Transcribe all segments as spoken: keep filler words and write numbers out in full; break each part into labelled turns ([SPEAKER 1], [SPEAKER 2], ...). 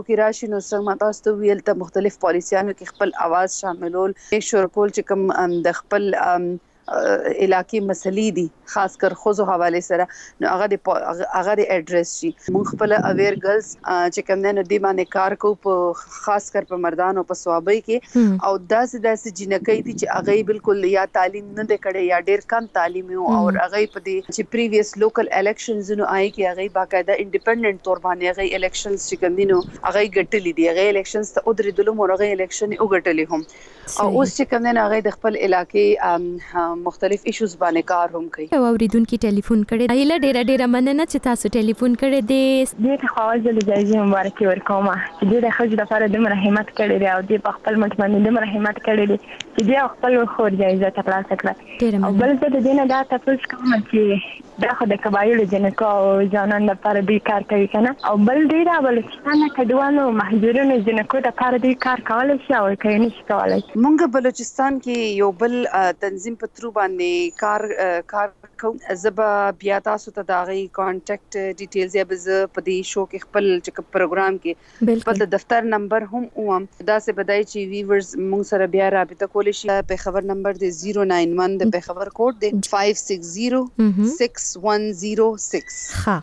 [SPEAKER 1] کې راشي نو څنګه ما تاسو ته ویل ته مختلف پالیسیانو کې خپل आवाज شاملول یک شور کول چې کوم د خپل علاقې مسلې دي خاص کر خوځو حواله سره نو هغه د هغه د اډرس شي مونږ خپل اویر ګرلز چې کوم نه دی باندې کار کو په خاص کر په مردانو په ثوابي کې او داسې داسې جنکې دي چې هغه بالکل یا تعلیم نه د کړي یا ډیر کم تعلیم او هغه په دې چې پریویس لوکل الیکشنز نو آی کې هغه باقاعده انډیپندنت تور باندې هغه الیکشنز چې کوم دي نو هغه ګټلې دي هغه الیکشنز ته ودرې دلو مرغه الیکشن او ګټلې هم او اوس چې کوم نه هغه د خپل علاقې مختلف ایشوز باندې کار هم کوي
[SPEAKER 2] او اوریدونکو ټلیفون کړي ایله ډیره ډیره مننه چې تاسو ټلیفون کړي دې
[SPEAKER 3] دې خواږه د جایزې مبارکي ورکوم چې دې خځې لپاره د مرحمت کړي دی او دې په خپل مټ باندې د مرحمت کړي دی چې دې خپل خور جایزه ترلاسه کړه او بل څه د دې نه دا تاسو کوم چې دا خو د قبایلو جنکو او ځانان لپاره دې کار کوي کنه او بل دې دا بلوچستان کډوالو محجورونو جنکو لپاره دې کار کولای شي او کوي نشي کولای
[SPEAKER 1] مونږ بلوچستان کې یو بل تنظیم په ترو باندې کار کار کوم زبا بیا تاسو ته داغي کانټیکټ ډیټیلز یا بز په دې شو کې خپل چې پروګرام کې خپل دفتر نمبر هم اوم دا څه بدای چې ویورز مونږ سره بیا رابطه کولی شي په خبر نمبر دی زیرو ناین ون د په خبر کوډ دی فایو سکس زیرو سکس ون زیرو سکس ها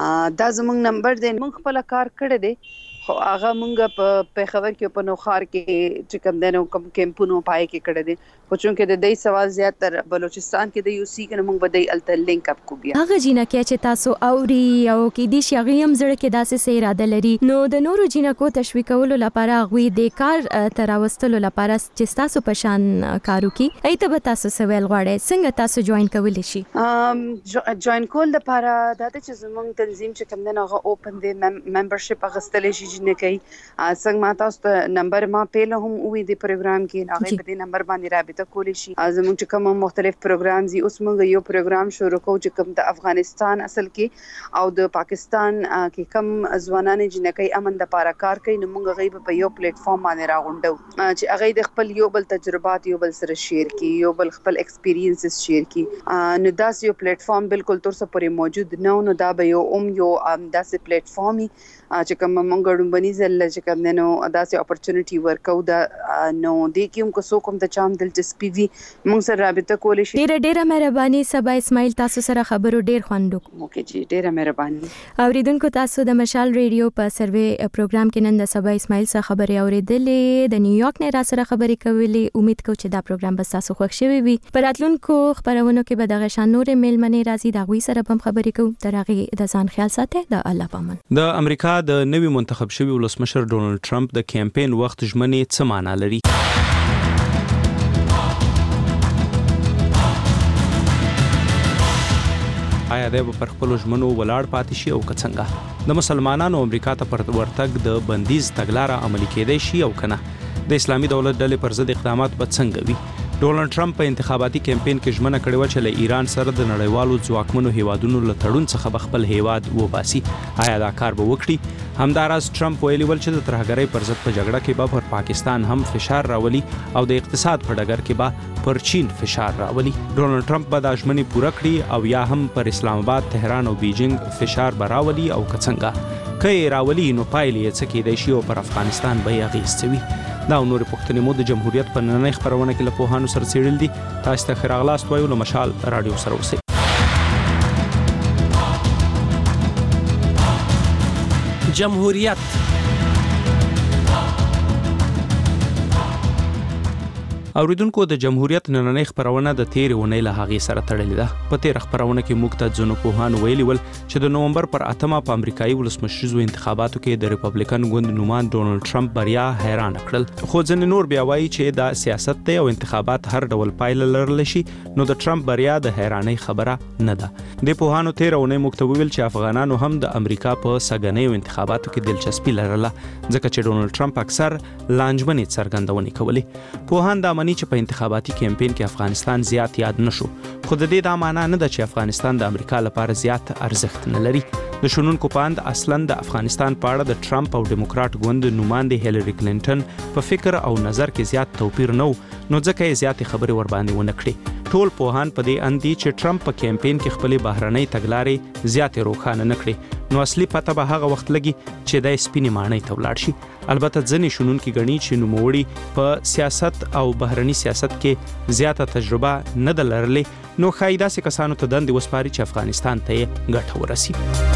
[SPEAKER 1] دا زموږ نمبر دی مونږ خپل کار کړی دی خو هغه مونږ په پیښور کې په نوخار کې چې کوم دنو کوم کیمپونو پای کې کړه دي خو چونکه د دې سوال زیات تر بلوچستان کې د یو سی کې مونږ بدای الته لینک اپ کو بیا
[SPEAKER 2] هغه جینا کې چې تاسو اوري او کې دي شي غیم زړه کې داسې سي اراده لري نو د نورو جینکو تشویقولو لپاره غوي د کار تراوستلو لپاره چې تاسو په شان کارو کې ایته به تاسو سوال غواړي څنګه تاسو جوائن کولی شي
[SPEAKER 1] ام جوائن کول لپاره دا چې زموږ تنظیم چې کوم نه هغه اوپن دی ممبرشپ اغستل شي نه کوي څنګه ما تاسو ته نمبر ما پیله هم وې د پروګرام کې هغه په دې نمبر باندې رابطه کولی شي زموږ چې کوم مختلف پروګرامز دي اوس موږ یو پروګرام شروع کوو چې کوم د افغانستان اصل کې او د پاکستان کې کوم ځوانان جنکې امن د لپاره کار کوي نو موږ غیب په یو پلیټ فارم باندې راغونډو چې هغه د خپل یو بل تجربات یو بل سره شیر کی یو بل خپل ایکسپیرینسز شیر کی نو داس یو پلیټ فارم بالکل تر څه پورې موجود نه نو دا به یو اوم یو داسې پلیټ فارم چې کوم موږ بني زل چې کوم نو داسې اپورتونټی ورکو دا نو د کیوم کو سو کوم د چام دلچسپي وي موږ سره رابطه کولی شي
[SPEAKER 2] ډیره ډیره مهرباني سبا اسماعیل تاسو سره خبرو ډیر خوندو
[SPEAKER 1] اوکې جی ډیره مهرباني
[SPEAKER 2] اوریدونکو تاسو د مشال ریډیو په سروي پروګرام کې نن د سبا اسماعیل سره خبري اوریدلې د نیویارک نه را سره خبري کولې امید کوم چې دا پروګرام به تاسو خوښ شوي وي پر راتلونکو خبرونو کې به دغه شان نور میلمنې راځي دا غوي سره هم خبري کوم ترغه د ځان خیال ساتي د الله پامن
[SPEAKER 4] د امریکا د نوي منتخب شوی ولسمشر ډونالد ټرمپ د کمپاین وخت ژمنې څه معنا لري آیا د پر خپل ژمنو ولاړ پاتې شي او څنګه د مسلمانانو امریکا ته پر ورتګ د بندیز تګلارې عملي کېدای شي او کنه د اسلامي دولت ډلې پر ضد اقدامات به څنګه وي ډونالد ټرمپ په انتخاباتي کمپاین کې ژمنه کړې و چې له ایران سره د نړیوالو ځواکمنو هیوادونو له تړون څخه خپل هیواد وباسي آیا دا کار به وکړي همداراز ټرمپ ویلي ول چې د ترهګرۍ پر ضد په جګړه کې به پر پاکستان هم فشار راولي او د اقتصاد په ډګر کې به پر چین فشار راولي ډونالد ټرمپ به دا ژمنې پوره کړي او یا هم پر اسلام آباد تهران او بیجینګ فشار به راولي او څنګه کای راولي نو پایلې څه کېدای شي او پر افغانستان به یې اغېز کوي دا نور پښتني مو د جمهوریت په نننۍ خبرونه کې له پوهانو سره څېړل دي تاسو ته ښه راغلاست وایو له مشال رادیو سره اوسئ
[SPEAKER 5] جمهوریت
[SPEAKER 4] اوریدونکو د جمهوریت نننۍ خبرونه د تیر ونې له هغې سره تړلې ده په تیر خبرونه کې موږ ته ځینو پوهانو ویلي ول چې د نومبر پر اتمه په امریکایي ولسمشریزو انتخاباتو کې د ریپبلیکن ګوند نومان ډونالد ټرمپ بریا حیران کړل خو ځینې نور بیا وایي چې دا سیاست دی او انتخابات هر ډول پایله لرلی شي نو د ټرمپ بریا د حیرانۍ خبره نه ده د پوهانو تیر ونې موږ ته ویل چې افغانانو هم د امریکا په سږنیو انتخاباتو کې دلچسپي لرله ځکه چې ډونالد ټرمپ اکثر لانجمنې څرګندونې کولې پوهان دا مني چې په انتخاباتي کمپاین کې افغانستان زیات یاد نشو خو د دې دا معنا نه ده چې افغانستان د امریکا لپاره زیات ارزښت نه لري د شنونکو پاند اصلاً د افغانستان په اړه د ټرمپ او ډیموکراټ ګوند نوماندې هیلری کلینټن په فکر او نظر کې زیات توپیر نه نو ځکه یې زیات خبرې ور باندې ونه کړې ټول پوهان په دې اندي چې ټرمپ په کمپاین کې خپل بهرنۍ تګلارې زیاتې روښانه نه کړې نو اصلي پته به هغه وخت لګي چې د سپینې ماڼۍ ته ولاړ شي. البته ځینې شنونکي ګڼي چې نوموړي په سیاست او بهرني سیاست کې زیاته تجربه نه ده لرلې نو ښایي داسې کسانو ته دندې وسپاري چې افغانستان ته یې ګټه ورسي.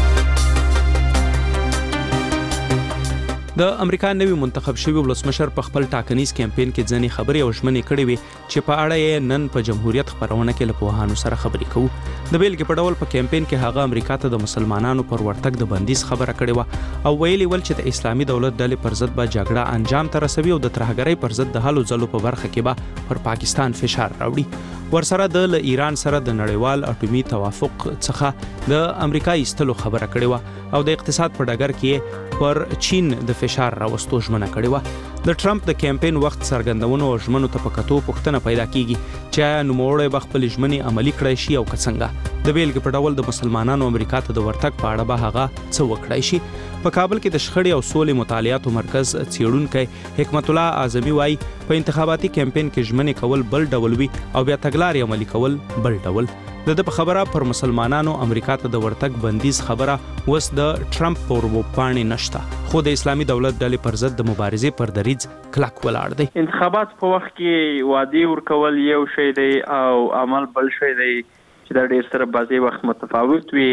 [SPEAKER 4] د امریکا نوی منتخب شوی ولسمشر په خپل ټاکنیز کمپاین کې ځنې خبرې او ژمنې کړې وي چې په اړه یې نن په جمهوریت خبرونه کې له پوهانو سره خبرې کوو. د بیلګې په ډول په کمپاین کې هغه امریکا ته د مسلمانانو پر ورتګ د بندیز خبره کړې وه او ویلي ول چې د اسلامي دولت ډلې پر ضد به جګړه انجام ته رسوي او د ترهګرۍ پر ضد د هلو ځلو په برخه کې به پر پاکستان فشار راوړي. ورسره د له ایران سره د نړیوال اټومي توافق څخه د امریکا ایستلو خبره کړې وه او د اقتصاد په ډګر کې پر چین د فشار راوستو ژمنه کړې وه. د ټرمپ د کمپاین وخت څرګندونو او ژمنو ته په کتو پوښتنه پیدا کیږي چې نوموړی به خپل ژمنې عملي کړی شي او که څنګه. د بیلګې په ډول د مسلمانانو امریکا ته د ورتګ په اړه به هغه څه وکړای شي. په کابل کې د شخړې او سولې مطالعاتو مرکز څېړونکی حکمت الله اعظمي وایي په انتخاباتي کمپاین کې ژمنې کول بل ډول وي او بیا تګلارې عملي کول بل ډول. د د په خبره پر مسلمانانو امریکا ته د ورتګ بندیز خبره وس د ټرمپ پر وپاڼې نشته خو د اسلامي دولت ډلې پر ضد د مبارزې پر دریځ کلک ولاړ دی.
[SPEAKER 6] انتخابات په وخت کې وعده ورکول یو شی دی او عمل بل شی دی چې دا ډېر سره بعضی وخت متفاوت وي.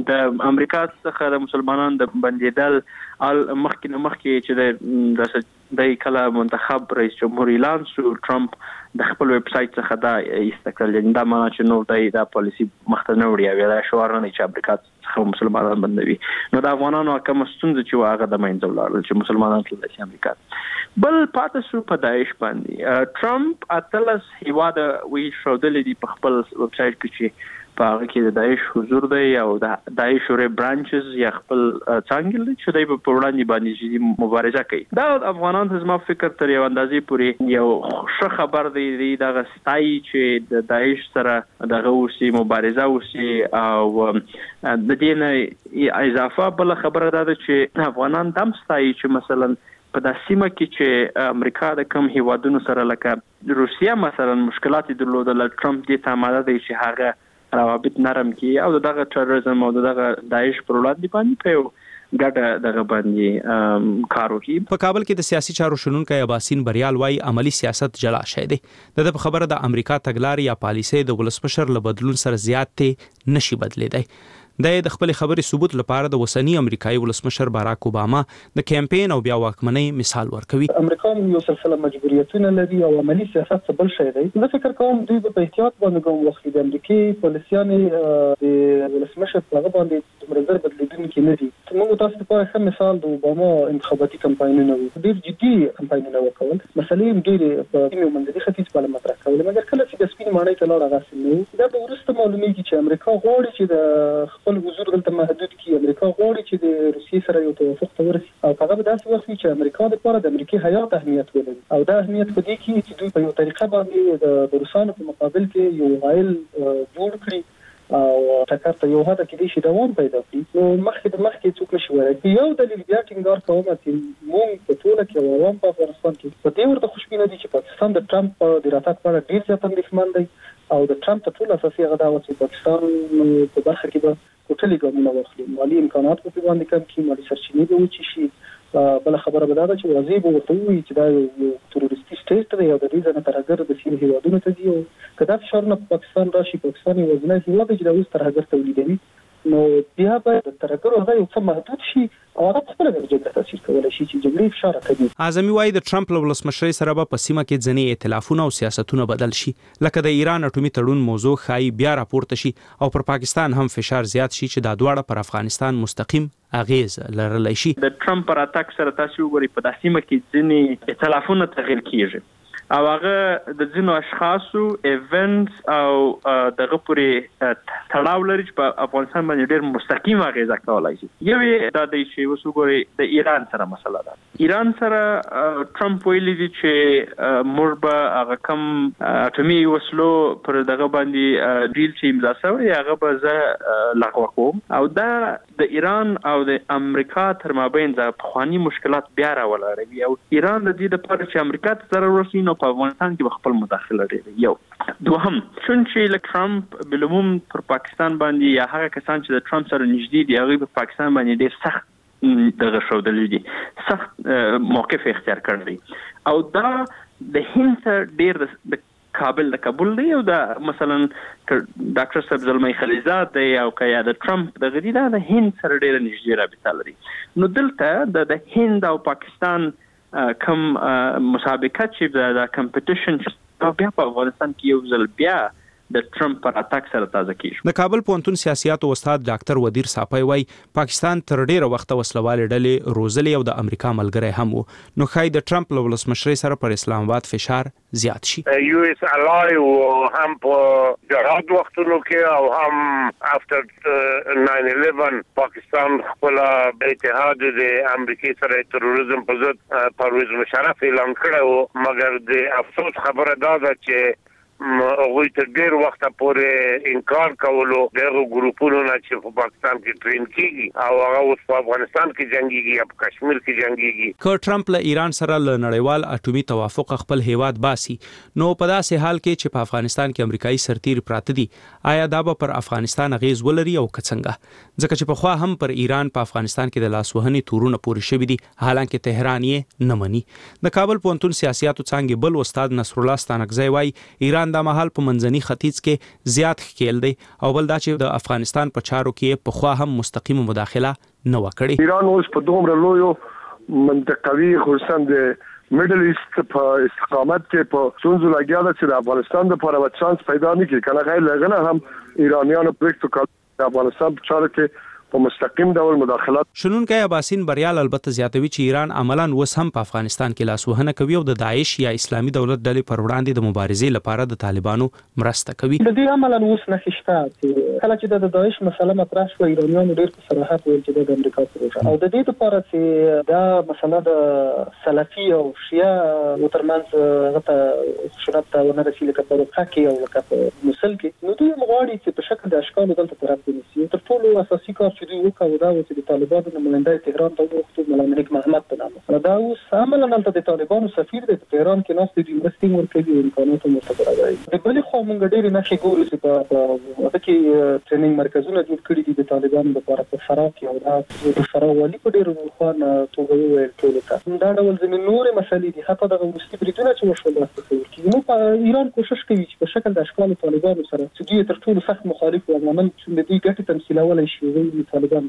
[SPEAKER 6] د امریکا څخه د مسلمانانو د بندیدل ال مخکې مخکې چې د د کله منتخب رئیس جمهور اعلان شو ټرمپ د خپل ویب سټ څخه دا استقلال دا معنی چې نو دای دا پالیسی مخته نه وړي او دا شعار نه چې امریکا څخه مسلمانان بندوي نو د افغانانو کوم ستونزه چې هغه د منځ ولاړل چې مسلمانان تل د امریکا بل پاتې شو په داعش باندې. ټرمپ اتلس هیواد وی شودل دي په خپل ویب سټ کې چې په هغه کې د داعش حضور دی او د داعش ورې برانچز یا خپل څنګه چې دوی په وړاندې باندې چې مبارزه کوي. دا افغانان ته زما فکر تر یو اندازې پورې یو ښه خبر دی دغه ستای چې د داعش سره دغه وسی مبارزه وسی او د دې نه اضافه بل خبره ده چې افغانان دم ستای چې مثلا په د سیمه کې چې امریکا د کم هیوادونو سره لکه روسیا مثلا مشکلات درلودل ټرمپ دې ته آماده دی چې هغه روابط نرم کی او دغه تروریزم او دغه داعش پر وړاندې باندې په ګډه دغه باندې کار وکړي.
[SPEAKER 4] په کابل کې د سیاسي چارو شنونکی اباسین بریال وايي عملی سیاست جلا شي دی. د په خبره د امریکا تګلارې یا پالیسي د ولسمشر له بدلون سره زیات ته نشي بدلیدای. د خپل خبرې ثبوت لپاره د وسنی امریکایي ولسمشر باراک اوباما د کمپاین او بیا واکمنۍ مثال ورکوي.
[SPEAKER 7] امریکا یو سلسله مجبوریتونه لري او عملی سیاست بل شی دی. زه فکر کوم دوی په احتیاط باندې کوم وخت د امریکای پالیسیانې د ولسمشر په هغه باندې د مرزر بدلیدونکي نه دي. موږ تاسو ته ښه مثال د اوباما انتخاباتي کمپاینونه وو. ډېر جدي کمپاینونه وکول. مسلې ډېر په سیمه منځلي ختیځ په اړه مطرح کول. مګر کله چې د سپین ماڼۍ ته لاړ هغه سیمه دا به ورسته معلومیږي چې امریکا غواړي چې د خپل حضور دلته محدود کی. امریکا غواړي چې د روسیې سره یو توافق ته ورسي او هغه به داسې وخت چې امریکا لپاره د امریکای حیات اهمیت ولري او دا اهمیت په دې کې چې دوی په یو طریقه باندې د روسانو په مقابل کې یو غایل جوړ کړي او ټکر ته یو هدا کې شي دوام پیدا کړي. نو مخکې د مخکې څوک نشي ورته یو دلیل بیا ټینګار کوم چې موږ په ټوله کې عوام په افغانستان کې په دې ورته خوشبینه دي چې پاکستان د ټرمپ د راتګ په اړه ډیر زیات اندېښمن دی او د ټرمپ ټول اساسي غدا و چې پاکستان په برخه کې به کوټلې ګامونه واخلي. مالي امکانات په باندې کم کې مالي سرچینې به وچی شي. بل خبره به دا ده چې واضح به ورته وي چې دا یو تروریستي سټیټ دی او د دې ځنه ترهګر د سیمې هیوادونو ته دي او کدا فشارونه په پاکستان راشي پاکستان یو ځنه هیواد چې دا اوس ترهګر تولیدوي نو بیا به د ترهګرو هغه یو څه محدود شي او هغه خپل د جګړې تاثیر کولای شي چې جګړې فشار کوي.
[SPEAKER 4] اعظمي وايي د ټرمپ له ولسمشرۍ سره به په سیمه کې ځینې ائتلافونه او سیاستونه بدل شي لکه د ایران اټومي تړون موضوع خای بیا راپورته شي او پر پاکستان هم فشار زیات شي چې دا دواړه پر افغانستان مستقیم اغیز لرلی شي.
[SPEAKER 6] د ټرمپ پر اتاک سره تاسو وګورئ په داسې سیمه کې ځینې ائتلافونه تغیر کیږي او هغه د ځینو اشخاصو ایونټس او دغه پورې تړاو لري چې په افغانستان باندې ډېر مستقیم اغیزه کولای شي. یو دا د شی وسوګوري د ایران سره مسله ده. ایران سره ټرمپ ویلي دی چې موږ به هغه کم اټومي وسلو پر دغه باندې ډیل چې امضا شوی هغه به زه لغوه کوم او دا د ایران او د امریکا تر مابین د پخوانی مشکلات بیا راولاړوي او ایران د دې لپاره چې امریکا ته ضرر ورسوي نو په افغانستان کې خپل مداخله لري. یو دوهم چې لکه ټرمپ بلوم پر پاکستان باندې یا هغه کسان چې د ټرمپ سره نږدې دي هغه په پاکستان باندې ډېر سخت دغه شو دي سخت موقف اختیار کړی او دا د هند ډېر د کابل د کابل دی او دا مثلا ډاکټر صاحب زلمي خلیزات دی او کیا د ټرمپ د غدي دا د هند سره ډېر نږدې رابطه لري. نو دلته د هند او پاکستان کوم مسابقه چې د کمپټیشن بیا په افغانستان کې یو ځل بیا د ټرمپ پر اتاک سره تازه کیږي.
[SPEAKER 4] د کابل پوهنتون سیاسياتو استاد ډاکټر ودیر صافی وای پاکستان تر ډیره وخت وسلوالې ډلې روزلي او د امریکا ملګری هم وو. نو خای د ټرمپ له ولسمشر سره پر اسلام آباد فشار زیات شي.
[SPEAKER 8] یو اس الای او هم په جهاد وختونو کې او هم افټر ناین الیون پاکستان خپل اتحاد د امریکا سره تروریزم په ضد پرویز مشرف اعلان کړو مګر د افسوس خبره دا ده چې هغوی تر ډیر وخت پورې انکار کولو دغه ګروپونو نه چې په پاکستان کې ټرین کیږي او هغه اوس په افغانستان کې جنگيږي او په کشمیر کې جنگيږي.
[SPEAKER 4] که ټرمپ له ایران سره له نړیوال اټومي توافق خپل هیواد باسي نو په داسې حال کې چې په افغانستان کې امریکایي سرتیر پراته دي آیا دا به پر افغانستان غیز ولري او کڅنګه ځکه چې په خوا هم پر ایران په افغانستان کې د لاسوهنې تورونه پورې شوي دي حالانکه تهران یې نه مني. د کابل پوهنتون سیاسياتو څنګه بل استاد نصر الله ستانکزی وای ایران دا مهال په منځني ختیځ کې زیات ښکیل دی او بل دا چې د افغانستان په چارو کې په خوا هم مستقیم مداخله نه وکړي.
[SPEAKER 9] ایران اوس په دومره لویو منطقوي خصوصا د میډل ایست په استقامت کې په څونځو لګیا ده چې د افغانستان لپاره و چانس پیدا نه کړي کنه غیر لګنه هم ایرانیانو پریکټو د افغانستان په چارو کې په مستقیم ډول مداخلت.
[SPEAKER 4] شنونکي اباسین بریال البته زیاتوي چې ایران عملاً وس هم په افغانستان کې لاسوهنه کوي او د داعش یا اسلامي دولت ډلې پر وړاندې د مبارزې لپاره د طالبانو مرسته کوي.
[SPEAKER 7] د دې عملاً وس نه شته چې کله چې د داعش مسله مطرح شو ایرانیانو ډېر په صراحت ویل چې د امریکا پروژه او د دې لپاره چې دا مسله د سلفي او شیعه ترمنځ غته شرط ونه رسیدل کړي حقي او لکه مسل کې نو دوی مغواړي چې په شکل د اشکال دلته طرف ونیسي. تر ټولو اساسي کار چې دوی وکړو دا و چې د طالبانو نمائنده تهران ته وخت مولا ملک محمد په نامه دا اوس عملاً د طالبانو سفیر د تهران کې ناست دي انویسټینګ ورکوي امکانات مرتبطه دي. د بل خو موږ ډېر نه شي ګورو چې په هغه کې ټریننګ مرکزونه جوړ کړي دي د طالبانو لپاره په فراه کې او دا د فراه والی په ډېر خوانه توګه ویل ټول ته دا ډول زمين نور مسلې دي حتی د روسي بریټونه چې وشول راځي نو په ایران کوشش کوي چې په شکل د اشکال طالبانو سره چې دوی تر ټولو سخت مخالف او عملاً چې د دې ګټه تمثيلول شي د طالبان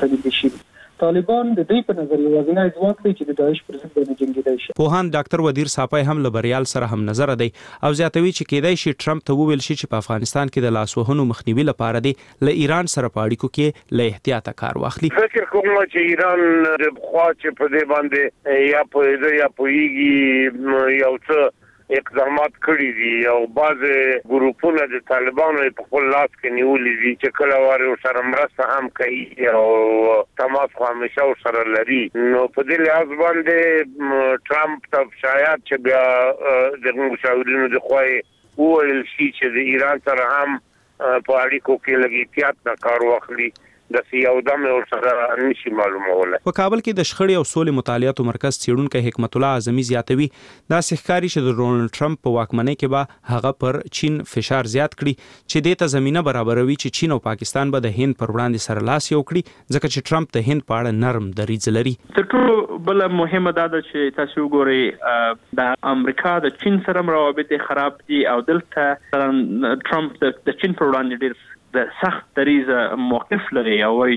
[SPEAKER 7] طالبان د دې په نظر یوازینی ځواک دی چې د داعش پر ضد باندې جنگیدای شي.
[SPEAKER 4] پوهان ډاکټر ودیر صافی هم له بریال سره هم نظر دی او زیاتوي چې کېدای شي ټرمپ ته وویل شي چې په افغانستان کې د لاسوهنو مخنیوي لپاره دی له ایران سره په اړیکو کې له احتیاط کار واخلي.
[SPEAKER 8] فکر کوم چې ایران د خوا چې په دې باندې یا په دې یا په یږي یو څه اقدامات کړی دي او بعض ګروپونه د طالبانو په خپل لاس کې نیولې دي چې کله واره سره مرسته هم کوي او تماس همیشه سره لري. نو په دې لحاظ باندې ټرمپ ته شاید چې بیا د مشاورینو د خوای وویل شي چې د ایران سره هم په اړیکو کې لګي احتیاط نه کار واخلي د سیاودم او سره نشي معلوموله.
[SPEAKER 4] په کابل کې د شخړې او سولې مطالعاتو مرکز څېړونکی حکمت الله اعظمي زیاتوي دا ښکاري چې د ډونلډ ټرمپ په واکمنۍ کې به هغه پر چین فشار زیات کړي چې د ته زمينه برابروي چې چین او پاکستان به د هند پر وړاندې سره لاس یو کړي ځکه چې ټرمپ د هند په اړه نرم دریځ لري.
[SPEAKER 6] تر ټولو بل مهمه دا ده چې تاسو وګورئ د امریکا د چین سره روابط خراب دي او دلته ټرمپ د چین پر وړاندې ډېر د سخت دریزه موقف لري او وايي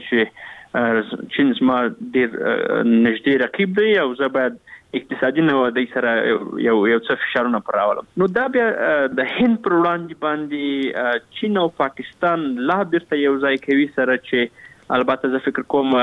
[SPEAKER 6] چې چین زما ډېر نږدې رقیب دی او زه باید اقتصادي نوادي سره یو یو څه فشارونه پراولم. نو دا بیا د هند پر وړاندې باندې چین او پاکستان لا بیرته یو ځای کوي سره چې البته زه فکر کوم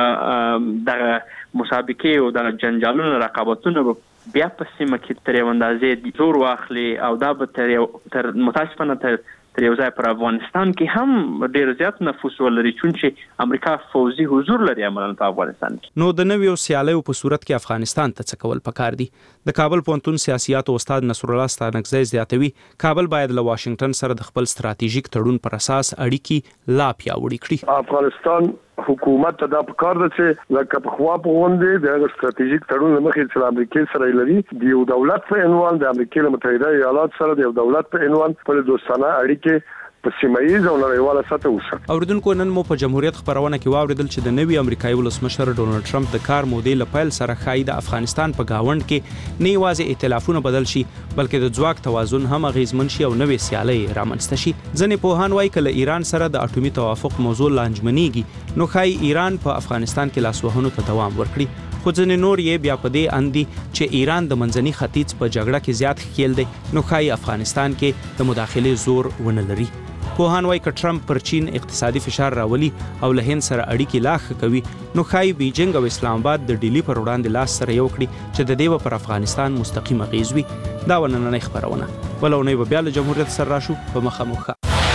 [SPEAKER 6] د مسابقه او د جنجالونو رقابتونه بیا په سیمه کې تر یو اندازې زور واخلي او دا به تر تر متاسفانه تر یو ځای پر افغانستان کې هم ډیر زیات نفوس ولري چې امریکا فوزي حضور لري عملاً په افغانستان کې.
[SPEAKER 4] نو د نویو سیالیو په صورت کې افغانستان ته څه کول پکار دي؟ د کابل پوهنتون سیاسياتو استاد نصر الله ستانکزی زیاتوي کابل باید له واشنگټن سره د خپل ستراتیژیک تړون پر اساس اړیکې لا پیاوړې کړي.
[SPEAKER 9] افغانستان حکومت ته دا پکار ده چې لکه په خوا په غونډه د ستراتیژیک تړون مخې چې امریکا سره لري د یو دولت په عنوان د امریکا متحده ایالات سره د یو دولت په عنوان په دوستانه اړیکې په سیمایي او نړیواله سطح وساتي.
[SPEAKER 4] اوریدونکو نن مو په جمهوریت خبرونه کې واوریدل چې د نوي امریکایي ولسمشر ډونالد ټرمپ د کار مودې لپاره سره خای د افغانستان په گاوند کې نه یوازې ائتلافونه بدل شي بلکې د ځواک توازن هم غیزمن شي او نوې سیالي رامنځته شي. ځنې پوهان وایي کله ایران سره د اټومي توافق موضوع لانجمنیږي نو خای ایران په افغانستان کې لاسوهنو ته دوام ورکړي. خو ځنې نور یې بیا په دې اندي چې ایران د منځني ختیځ په جګړه کې زیات خېل دی نو خای افغانستان کې د مداخله زور ونه لري. پوهان وایي که ټرمپ پر چین اقتصادي فشار راولي او له هند سره اړیکې لاښه کوي نو ښایي بیجینګ او اسلام آباد د ډیلی پر وړاندې لاس سره یو کړي چې د دې پر افغانستان مستقیم اغیز وي. دا ونننۍ خبرونه بل اونۍ به بیا له جمهوریت سره راشو په مخامخ.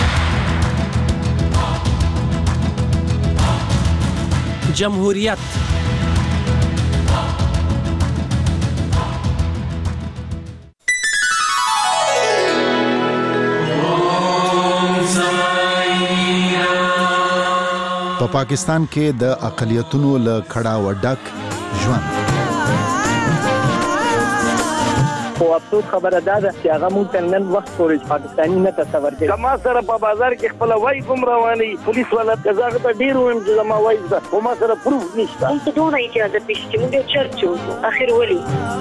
[SPEAKER 5] جمهوریت
[SPEAKER 10] په پاکستان کې د اقلیتونو له کړه وډک ژوند.
[SPEAKER 11] خو افسوس خبره ده چې هغه مونږ نن وخت پورې پاکستاني نه تصور کوي. ما سره په بازار کې خپل وای کوم رواني پولیس والا کزاغه ته ډیر ویم چې ما وای ده خو ما سره پروف نشته.
[SPEAKER 12] موږ ته ډوړی اجازه پېښ چې موږ چرچو اخر ولي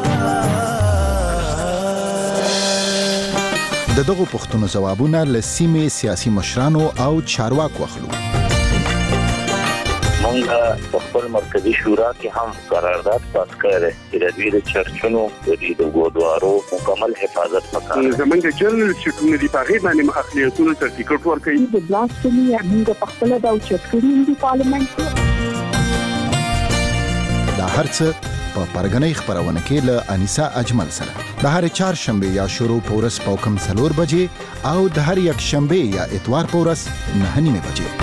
[SPEAKER 10] د دغو پوښتنو ځوابونه له سیمې سیاسي مشرانو او چارواکو اخلو.
[SPEAKER 13] مونږ په خپل مرکزی شورا کې هم قرارداد پاس کړی چې د دوی د چرچونو د دې د ګودوارو مکمل حفاظت وکړي.
[SPEAKER 14] زمونږ جنرال چې د پاغې باندې اقلیتونو سرټیفیکټ ورکړي.
[SPEAKER 15] د بلاسفمي موږ په خپل د چرچونو د پارلیمنت
[SPEAKER 10] دا هرڅه په پرګنۍ خبرونه کې له انیسا اجمل سره د هر چهارشنبه یا شروع پورس په کم څلور بجې او د هر یک شنبه یا اتوار پورس نه نیمه بجې.